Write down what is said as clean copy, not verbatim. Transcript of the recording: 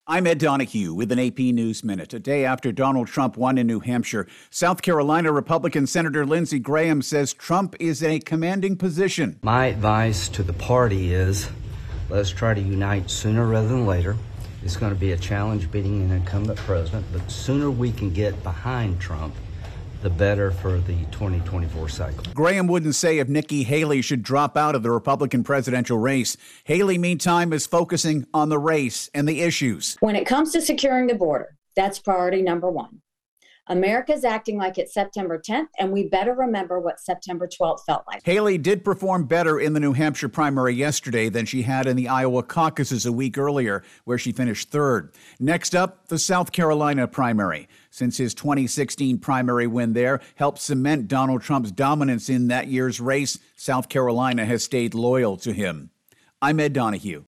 I'm Ed Donahue with an AP News Minute. A day after Donald Trump won in New Hampshire, South Carolina Republican Senator Lindsey Graham says Trump is in a commanding position. My advice to the party is let's try to unite sooner rather than later. It's going to be a challenge beating an incumbent president, but the sooner we can get behind Trump, the better for the 2024 cycle. Graham wouldn't say if Nikki Haley should drop out of the Republican presidential race. Haley, meantime, is focusing on the race and the issues. When it comes to securing the border, that's priority number one. America's acting like it's September 10th, and we better remember what September 12th felt like. Haley did perform better in the New Hampshire primary yesterday than she had in the Iowa caucuses a week earlier, where she finished third. Next up, the South Carolina primary. Since his 2016 primary win there helped cement Donald Trump's dominance in that year's race, South Carolina has stayed loyal to him. I'm Ed Donahue.